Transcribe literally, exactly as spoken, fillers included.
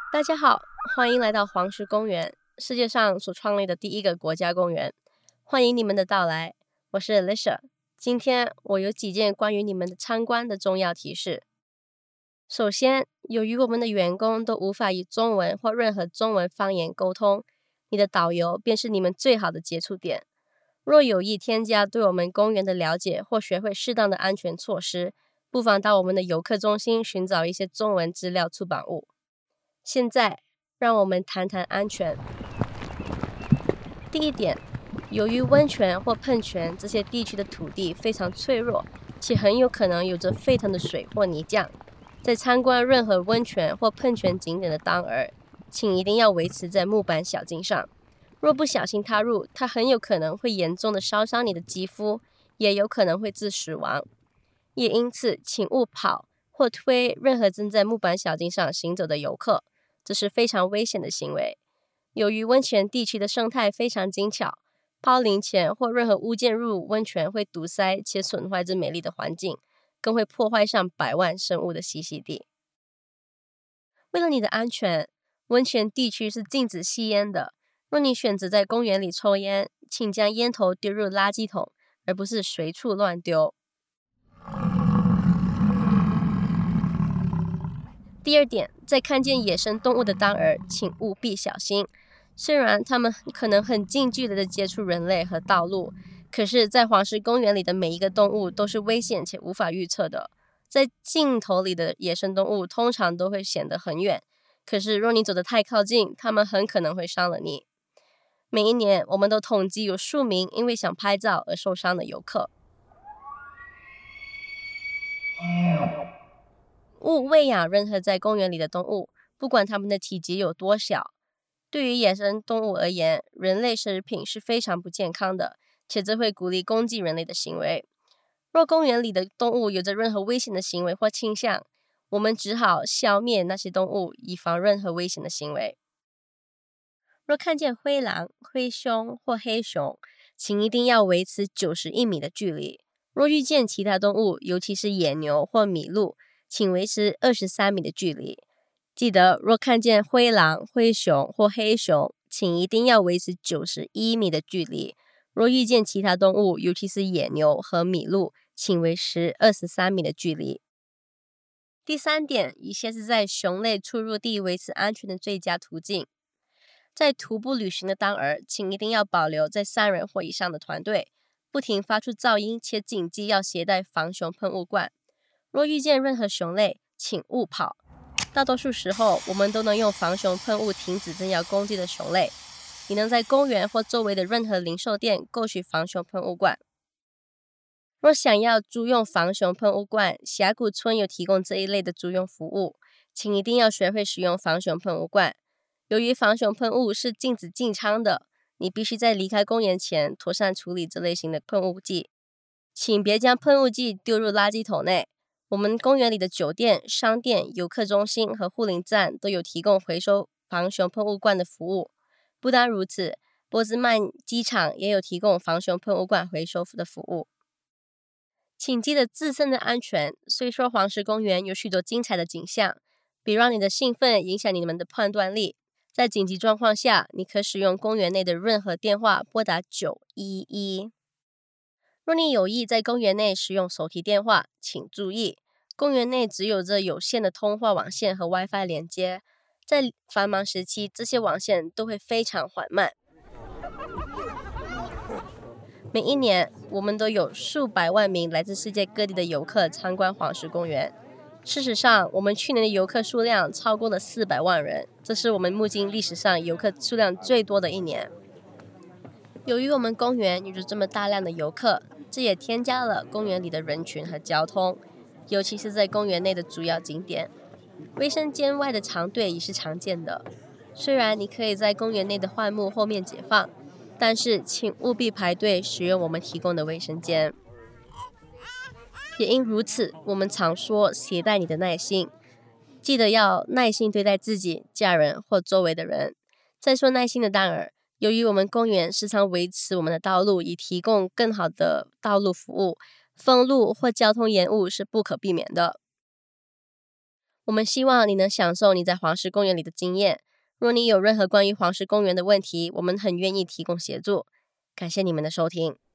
大家好，欢迎来到黄石公园，世界上所创立的第一个国家公园。欢迎你们的到来，我是 Alicia。今天我有几件关于你们的参观的重要提示。首先，由于我们的员工都无法以中文或任何中文方言沟通，你的导游便是你们最好的接触点。若有意添加对我们公园的了解或学会适当的安全措施，不妨到我们的游客中心寻找一些中文资料出版物。现在，让我们谈谈安全。第一点，由于温泉或喷泉这些地区的土地非常脆弱，且很有可能有着沸腾的水或泥浆，在参观任何温泉或喷泉景点的当儿，请一定要维持在木板小径上。若不小心踏入，它很有可能会严重的烧伤你的肌肤，也有可能会致死亡。也因此，请勿跑或推任何正在木板小径上行走的游客，这是非常危险的行为。由于温泉地区的生态非常精巧，抛零钱或任何物件入温泉会堵塞且损坏这美丽的环境，更会破坏上百万生物的栖息地。为了你的安全，温泉地区是禁止吸烟的。若你选择在公园里抽烟，请将烟头丢入垃圾桶，而不是随处乱丢。第二点，在看见野生动物的当儿，请务必小心。虽然它们可能很近距离的接触人类和道路，可是在黄石公园里的每一个动物都是危险且无法预测的。在镜头里的野生动物通常都会显得很远，可是若你走得太靠近，它们很可能会伤了你。每一年，我们都统计有数名因为想拍照而受伤的游客。勿喂养任何在公园里的动物，不管它们的体积有多小。对于野生动物而言，人类食品是非常不健康的，且这会鼓励攻击人类的行为。若公园里的动物有着任何危险的行为或倾向，我们只好消灭那些动物，以防任何危险的行为。若看见灰狼、灰熊或黑熊，请一定要维持九十一米的距离。若遇见其他动物，尤其是野牛或麋鹿，请维持二十三米的距离。记得，若看见灰狼、灰熊或黑熊，请一定要维持九十一米的距离。若遇见其他动物，尤其是野牛和麋鹿，请维持二十三米的距离。第三点，以下是在熊类出入地维持安全的最佳途径。在徒步旅行的当儿，请一定要保留在三人或以上的团队，不停发出噪音，且谨记要携带防熊喷雾罐。若遇见任何熊类，请勿跑。大多数时候，我们都能用防熊喷雾停止正要攻击的熊类。你能在公园或周围的任何零售店购取防熊喷雾罐。若想要租用防熊喷雾罐，峡谷村有提供这一类的租用服务，请一定要学会使用防熊喷雾罐。由于防熊喷雾是禁止进仓的，你必须在离开公园前妥善处理这类型的喷雾剂。请别将喷雾剂丢入垃圾桶内。我们公园里的酒店、商店、游客中心和护林站都有提供回收防熊喷雾罐的服务。不单如此，波兹曼机场也有提供防熊喷雾罐回收的服务。请记得自身的安全。虽说黄石公园有许多精彩的景象，别让你的兴奋影响你们的判断力。在紧急状况下，你可使用公园内的任何电话拨打九一一。若你有意在公园内使用手提电话，请注意，公园内只有着有限的通话网线和 WiFi 连接，在繁忙时期，这些网线都会非常缓慢。每一年，我们都有数百万名来自世界各地的游客参观黄石公园。事实上，我们去年的游客数量超过了四百万人，这是我们目前历史上游客数量最多的一年。由于我们公园有着这么大量的游客，这也添加了公园里的人群和交通，尤其是在公园内的主要景点。卫生间外的长队也是常见的。虽然你可以在公园内的桧木后面解放，但是请务必排队使用我们提供的卫生间。也因如此，我们常说携带你的耐心，记得要耐心对待自己、家人或周围的人。再说耐心的当儿，由于我们公园时常维持我们的道路以提供更好的道路服务，封路或交通延误是不可避免的。 我们希望你能享受你在黄石公园里的经验。若你有任何关于黄石公园的问题，我们很愿意提供协助。感谢你们的收听。